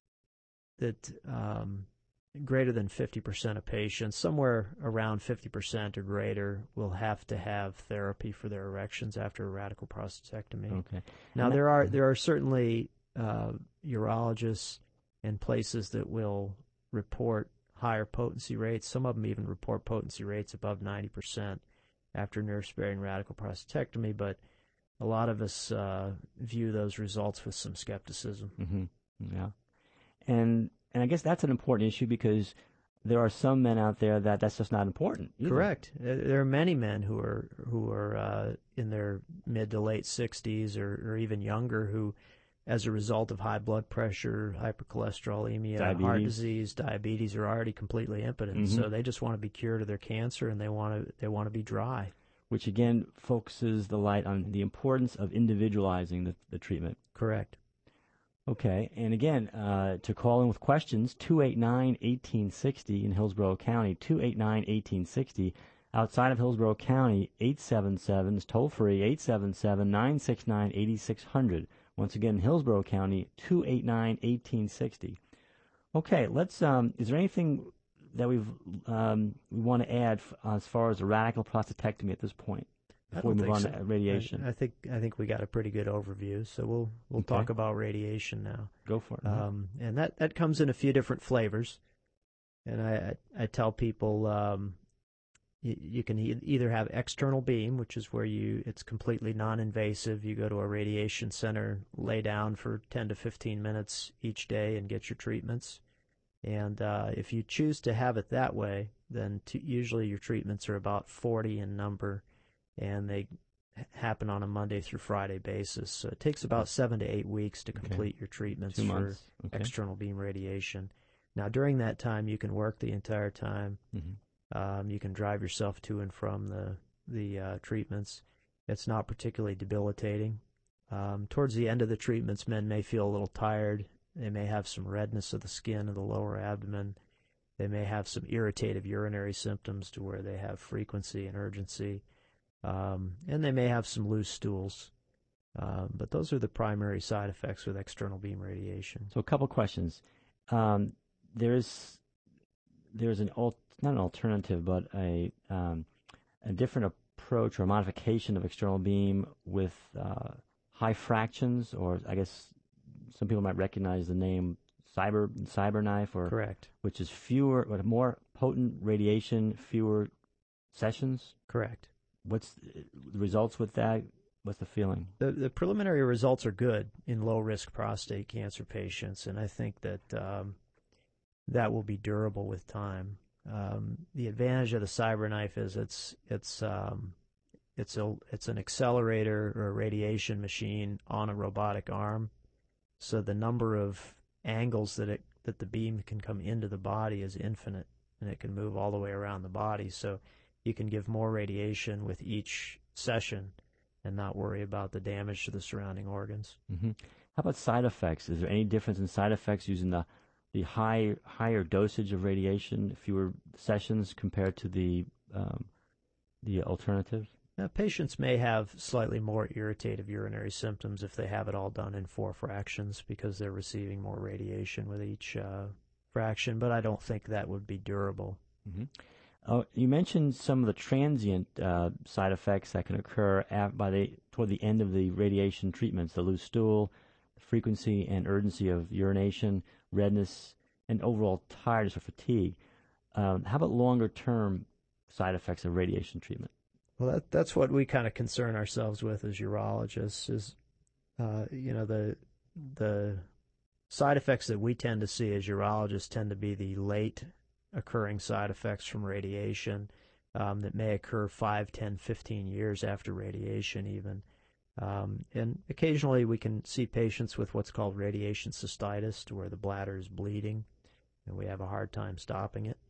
that um, greater than fifty percent of patients, somewhere around fifty percent or greater, will have to have therapy for their erections after a radical prostatectomy. Okay. Now And that- there are there are certainly uh, urologists and places that will report higher potency rates. Some of them even report potency rates above ninety percent after nerve-sparing radical prostatectomy, but a lot of us uh, view those results with some skepticism. Mm-hmm. Yeah. And and I guess that's an important issue because there are some men out there that that's just not important. either. Correct. Uh, There are many men who are who are uh, in their mid to late sixties or, or even younger who, as a result of high blood pressure, hypercholesterolemia, heart Diabetes. disease, diabetes, are already completely impotent. Mhm. So they just want to be cured of their cancer and they want to they want to be dry. Which again focuses the light on the importance of individualizing the, the treatment. Correct. Okay, and again, uh, to call in with questions, two eight nine, one eight six zero in Hillsborough County, two eight nine, one eight six zero. Outside of Hillsborough County, eight seven seven is toll free, eight seven seven, nine six nine, eight six zero zero. Once again, Hillsborough County, two eight nine, one eight six zero. Okay, let's, um, is there anything that we've, um, we want to add f- as far as a radical prostatectomy at this point? I Before we don't move on think to so. radiation. I, I think I think we got a pretty good overview. So we'll we'll Okay. talk about radiation now. Go for it. Um, and that, that comes in a few different flavors. And I I, I tell people um, you, you can e- either have external beam, which is where you it's completely non-invasive. You go to a radiation center, lay down for ten to fifteen minutes each day, and get your treatments. And uh, if you choose to have it that way, then t- usually your treatments are about forty in number, and they h- happen on a Monday through Friday basis. So it takes about seven to eight weeks to complete your treatments Two for months. Okay. external beam radiation. Now, during that time, you can work the entire time. Mhm. Um, you can drive yourself to and from the the uh, treatments. It's not particularly debilitating. Um, towards the end of the treatments, men may feel a little tired. They may have some redness of the skin of the lower abdomen. They may have some irritative urinary symptoms to where they have frequency and urgency. Um, and they may have some loose stools. Um, but those are the primary side effects with external beam radiation. So a couple questions. Um, there's there's an al- not an alternative, but a um, a different approach or modification of external beam with uh, high fractions, or I guess some people might recognize the name cyber CyberKnife, or Correct. which is fewer, but more potent radiation, fewer sessions. Correct. What's the results with that? What's the feeling? The, the preliminary results are good in low-risk prostate cancer patients, and I think that um, that will be durable with time. Um, the advantage of the CyberKnife is it's it's um, it's a it's an accelerator or a radiation machine on a robotic arm, so the number of angles that it that the beam can come into the body is infinite, and it can move all the way around the body. So you can give more radiation with each session and not worry about the damage to the surrounding organs. Mm-hmm. How about side effects? Is there any difference in side effects using the the high higher dosage of radiation, fewer sessions compared to the um, the alternative? Now, patients may have slightly more irritative urinary symptoms if they have it all done in four fractions because they're receiving more radiation with each uh, fraction, but I don't think that would be durable. Mm-hmm. Oh, you mentioned some of the transient uh, side effects that can occur at, by the toward the end of the radiation treatments: the loose stool, the frequency and urgency of urination, redness, and overall tiredness or fatigue. Um, how about longer-term side effects of radiation treatment? Well, that, that's what we kind of concern ourselves with as urologists. Is uh, you know, the the side effects that we tend to see as urologists tend to be the late occurring side effects from radiation um, that may occur five, ten, fifteen years after radiation even. Um, and occasionally we can see patients with what's called radiation cystitis, to where the bladder is bleeding and we have a hard time stopping it.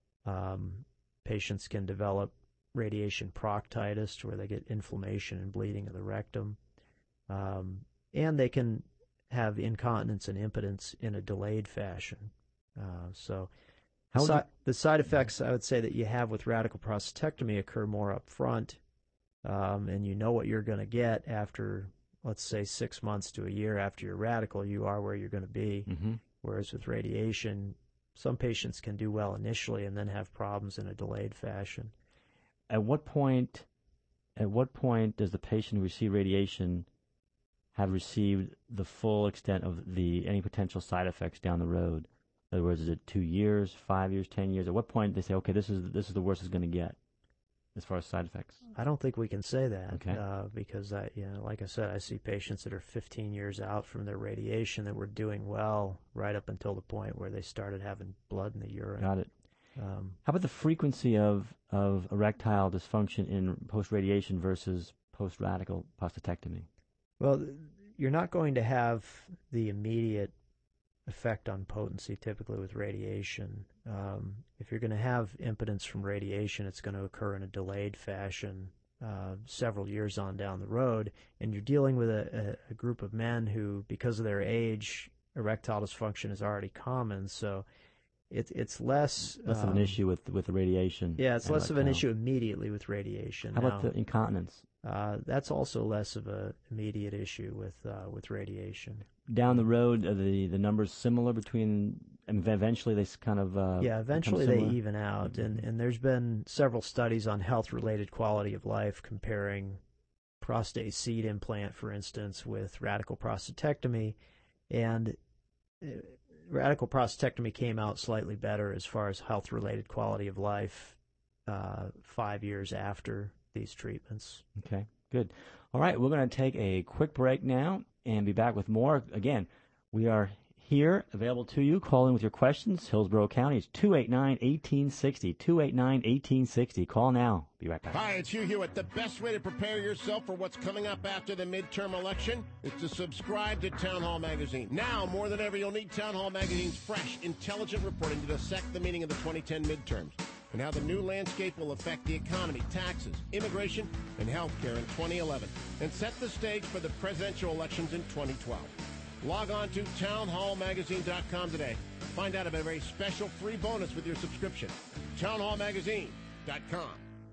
Um, patients can develop radiation proctitis, to where they get inflammation and bleeding of the rectum. Um, and they can have incontinence and impotence in a delayed fashion. Uh, so How si- the side effects, I would say, that you have with radical prostatectomy occur more up front, um, and you know what you're going to get after, let's say, six months to a year after your radical. You are where you're going to be. Mm-hmm. Whereas with radiation, some patients can do well initially and then have problems in a delayed fashion. At what point, at what point does the patient who received radiation have received the full extent of the any potential side effects down the road? In other words, is it two years, five years, ten years? At what point they say, okay, this is this is the worst it's going to get as far as side effects? I don't think we can say that, okay. uh, because I, you know, like I said, I see patients that are fifteen years out from their radiation that were doing well right up until the point where they started having blood in the urine. Got it. Um, How about the frequency of of erectile dysfunction in post-radiation versus post-radical prostatectomy? Well, you're not going to have the immediate effect on potency typically with radiation. Um, if you're going to have impotence from radiation, it's going to occur in a delayed fashion uh, several years on down the road, and you're dealing with a, a, a group of men who, because of their age, erectile dysfunction is already common, so it, it's less... Less um, of an issue with, with the radiation. Yeah, it's less erectile. of an issue immediately with radiation. How now, about the incontinence? Uh, that's also less of an immediate issue with uh, with radiation. Down the road, are the, the numbers similar between, I mean, eventually they kind of uh, Yeah, eventually they even out, and, and there's been several studies on health-related quality of life comparing prostate seed implant, for instance, with radical prostatectomy, and uh, radical prostatectomy came out slightly better as far as health-related quality of life uh, five years after these treatments. Okay, good. All right, we're going to take a quick break now and be back with more. Again, we are here, available to you. Call in with your questions. Hillsborough County is two eight nine, one eight six zero, two eight nine, one eight six zero. Call now. Be right back. Hi, it's Hugh Hewitt. The best way to prepare yourself for what's coming up after the midterm election is to subscribe to Town Hall Magazine. Now, more than ever, you'll need Town Hall Magazine's fresh, intelligent reporting to dissect the meaning of the twenty ten midterms and how the new landscape will affect the economy, taxes, immigration, and health care in twenty eleven, and set the stage for the presidential elections in twenty twelve. Log on to town hall magazine dot com today. Find out about a very special free bonus with your subscription. town hall magazine dot com.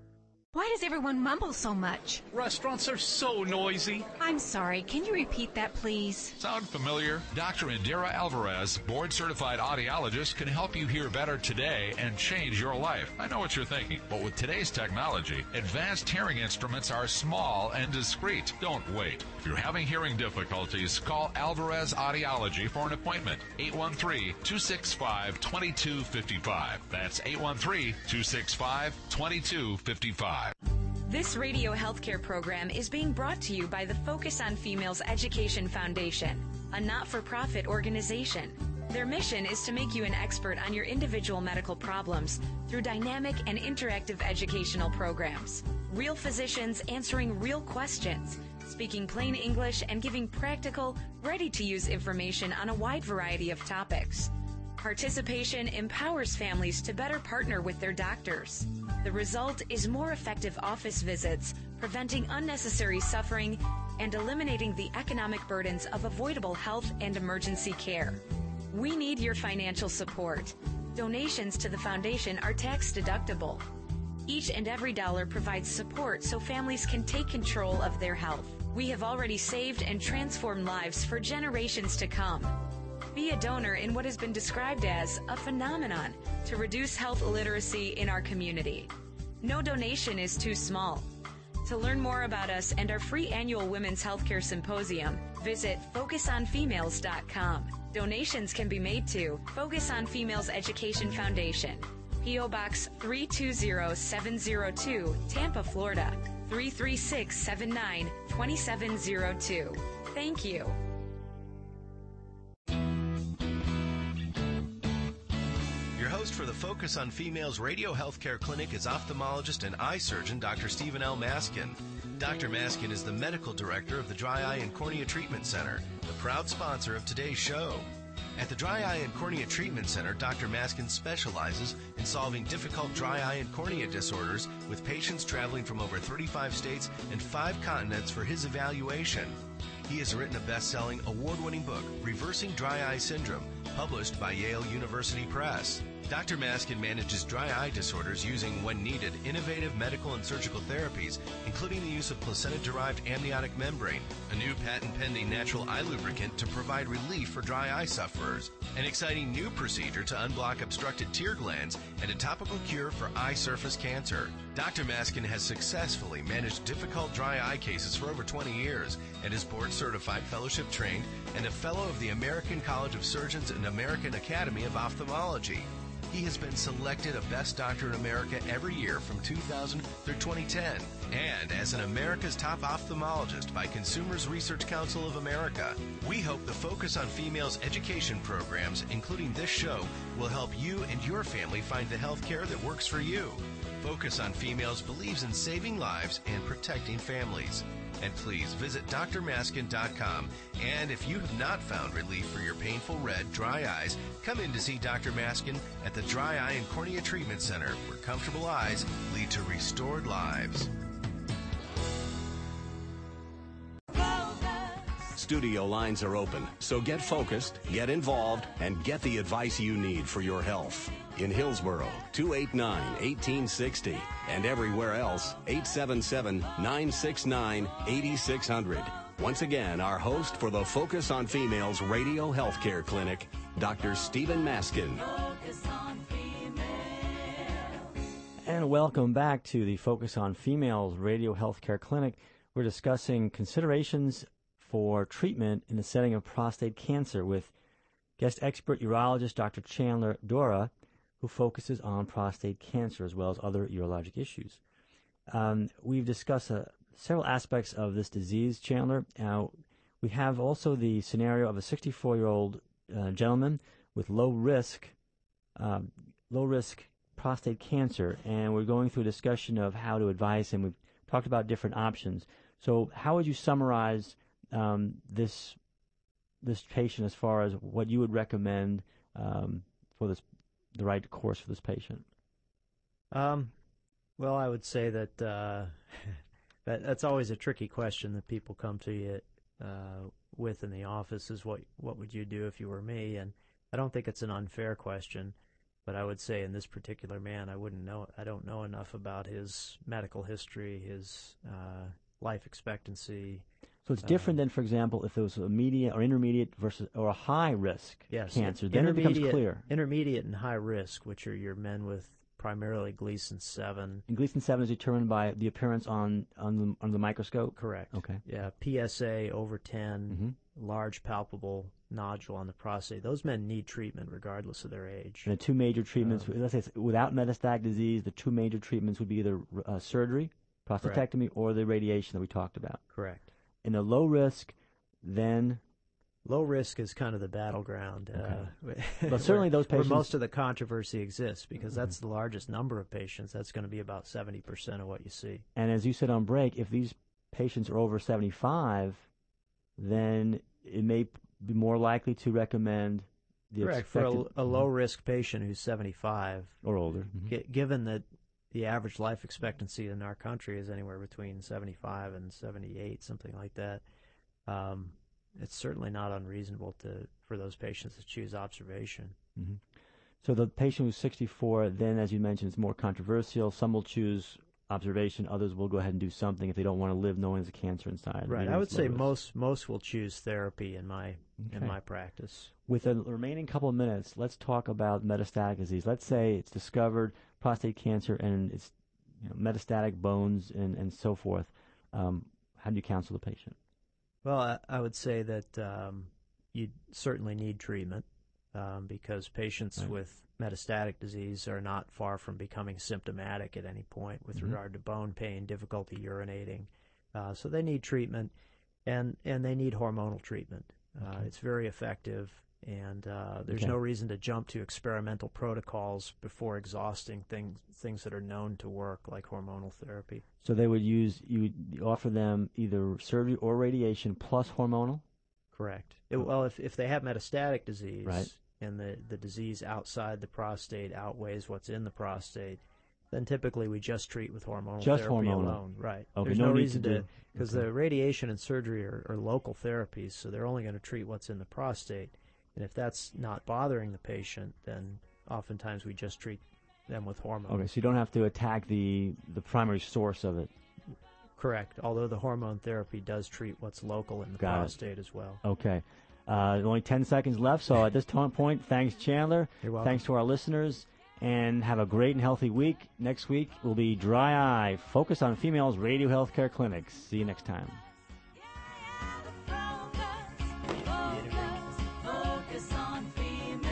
Why does everyone mumble so much? Restaurants are so noisy. I'm sorry. Can you repeat that, please? Sound familiar? Doctor Indira Alvarez, board-certified audiologist, can help you hear better today and change your life. I know what you're thinking, but with today's technology, advanced hearing instruments are small and discreet. Don't wait. If you're having hearing difficulties, call Alvarez Audiology for an appointment. eight one three, two six five, two two five five. That's eight one three, two six five, two two five five. This radio healthcare program is being brought to you by the Focus on Females Education Foundation, a not-for-profit organization. Their mission is to make you an expert on your individual medical problems through dynamic and interactive educational programs. Real physicians answering real questions, speaking plain English, and giving practical, ready-to-use information on a wide variety of topics. Participation empowers families to better partner with their doctors. The result is more effective office visits, preventing unnecessary suffering, and eliminating the economic burdens of avoidable health and emergency care. We need your financial support. Donations to the foundation are tax deductible. Each and every dollar provides support so families can take control of their health. We have already saved and transformed lives for generations to come. Be a donor in what has been described as a phenomenon to reduce health illiteracy in our community. No donation is too small. To learn more about us and our free annual Women's Healthcare Symposium, visit focus on females dot com. Donations can be made to Focus on Females Education Foundation, P O Box three two zero seven zero two, Tampa, Florida, three three six seven nine, two seven zero two. thank you. Your host for the Focus on Females Radio Healthcare Clinic is ophthalmologist and eye surgeon Doctor Stephen L. Maskin. Doctor Maskin is the medical director of the Dry Eye and Cornea Treatment Center, the proud sponsor of today's show. At the Dry Eye and Cornea Treatment Center, Doctor Maskin specializes in solving difficult dry eye and cornea disorders with patients traveling from over thirty-five states and five continents for his evaluation. He has written a best-selling, award-winning book, Reversing Dry Eye Syndrome, published by Yale University Press. Doctor Maskin manages dry eye disorders using, when needed, innovative medical and surgical therapies, including the use of placenta-derived amniotic membrane, a new patent-pending natural eye lubricant to provide relief for dry eye sufferers, an exciting new procedure to unblock obstructed tear glands, and a topical cure for eye surface cancer. Doctor Maskin has successfully managed difficult dry eye cases for over twenty years and is board-certified, fellowship-trained, and a fellow of the American College of Surgeons and American Academy of Ophthalmology. He has been selected a Best Doctor in America every year from two thousand through twenty ten, and as an America's Top Ophthalmologist by Consumers Research Council of America. We hope the Focus on Females education programs, including this show, will help you and your family find the health care that works for you. Focus on Females believes in saving lives and protecting families. And please visit D R maskin dot com. And if you have not found relief for your painful red, dry eyes, come in to see Doctor Maskin at the Dry Eye and Cornea Treatment Center, where comfortable eyes lead to restored lives. Studio lines are open, so get focused, get involved, and get the advice you need for your health. In Hillsborough, two eight nine, one eight six zero, and everywhere else, eight seven seven, nine six nine, eight six zero zero. Once again, our host for the Focus on Females Radio Healthcare Clinic, Doctor Stephen Maskin. And welcome back to the Focus on Females Radio Healthcare Clinic. We're discussing considerations for treatment in the setting of prostate cancer with guest expert urologist Doctor Chandler Dora, who focuses on prostate cancer as well as other urologic issues. Um, we've discussed uh, several aspects of this disease, Chandler. Now, we have also the scenario of a sixty-four-year-old uh, gentleman with low risk, um, low risk prostate cancer, and we're going through a discussion of how to advise him. We've talked about different options. So, how would you summarize um, this this patient as far as what you would recommend um, for this? The right course for this patient? Um, well, I would say that, uh, that that's always a tricky question that people come to you uh, with in the office is what what would you do if you were me? And I don't think it's an unfair question, but I would say in this particular man, I wouldn't know. I don't know enough about his medical history, his uh, life expectancy. So it's different uh, than, for example, if it was a medium or intermediate versus or a high risk yes, cancer. Then it becomes clear. Intermediate and high risk, which are your men with primarily Gleason seven. And Gleason seven is determined by the appearance on on the, on the microscope. Correct. Okay. Yeah, P S A over ten, mm-hmm. large palpable nodule on the prostate. Those men need treatment regardless of their age. And the two major treatments, um, let's say without metastatic disease, the two major treatments would be either uh, surgery, prostatectomy, correct. Or the radiation that we talked about. Correct. In a low risk, then low risk is kind of the battleground. Okay. Uh, but certainly those patients, where most of the controversy exists, because mm-hmm. that's the largest number of patients. That's going to be about seventy percent of what you see. And as you said on break, if these patients are over seventy-five, then it may be more likely to recommend the correct expected, for a, a low risk patient who's seventy-five or older. Mm-hmm. G- given that the average life expectancy in our country is anywhere between seventy-five and seventy-eight, something like that. Um, it's certainly not unreasonable to for those patients to choose observation. Mm-hmm. So the patient who's sixty-four, then, as you mentioned, is more controversial. Some will choose observation. Others will go ahead and do something if they don't want to live knowing there's a cancer inside. Right. I would say most most will choose therapy in my okay. in my practice. With the remaining couple of minutes, let's talk about metastatic disease. Let's say it's discovered prostate cancer and it's you know, metastatic bones and, and so forth. Um, how do you counsel the patient? Well, I, I would say that um, you certainly need treatment um, because patients right. with metastatic disease are not far from becoming symptomatic at any point with mm-hmm. regard to bone pain, difficulty urinating. Uh, so they need treatment. and and they need hormonal treatment. Uh, Okay. It's very effective, and uh, there's Okay. no reason to jump to experimental protocols before exhausting things things that are known to work, like hormonal therapy. So they would use, you would offer them either surgery or radiation plus hormonal? Correct. It, well, if if they have metastatic disease, Right. and the, the disease outside the prostate outweighs what's in the prostate, then typically we just treat with hormonal Just therapy hormonal. alone. Right. Okay, There's no no, need reason to to, do- because okay. the radiation and surgery are, are local therapies, so they're only going to treat what's in the prostate. And if that's not bothering the patient, then oftentimes we just treat them with hormone. Okay, so you don't have to attack the, the primary source of it. Correct. Although the hormone therapy does treat what's local in the Got it. prostate as well. Okay. Uh, only ten seconds left, so at this time point, thanks, Chandler. You're welcome. Thanks to our listeners, and have a great and healthy week. Next week will be Dry Eye, Focus on Females Radio Healthcare Clinics. See you next time. Focus on females.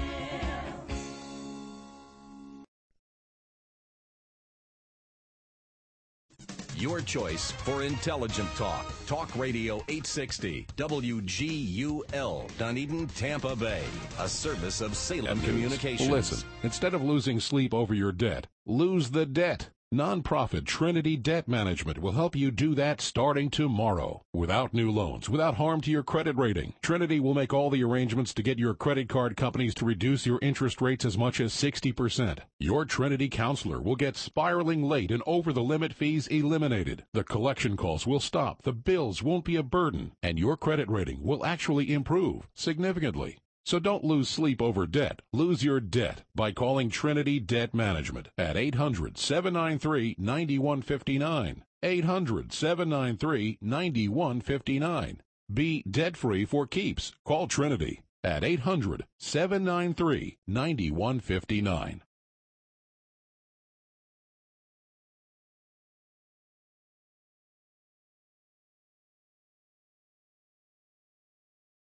Your choice for intelligent talk. Talk Radio eight sixty, W G U L, Dunedin, Tampa Bay. A service of Salem Communications. Listen, instead of losing sleep over your debt, lose the debt. Nonprofit Trinity Debt Management will help you do that starting tomorrow. Without new loans, without harm to your credit rating, Trinity will make all the arrangements to get your credit card companies to reduce your interest rates as much as sixty percent. Your Trinity counselor will get spiraling late and over-the-limit fees eliminated. The collection calls will stop, the bills won't be a burden, and your credit rating will actually improve significantly. So don't lose sleep over debt. Lose your debt by calling Trinity Debt Management at eight hundred, seven nine three, nine one five nine. eight hundred, seven nine three, nine one five nine. Be debt-free for keeps. Call Trinity at eight hundred, seven nine three, nine one five nine.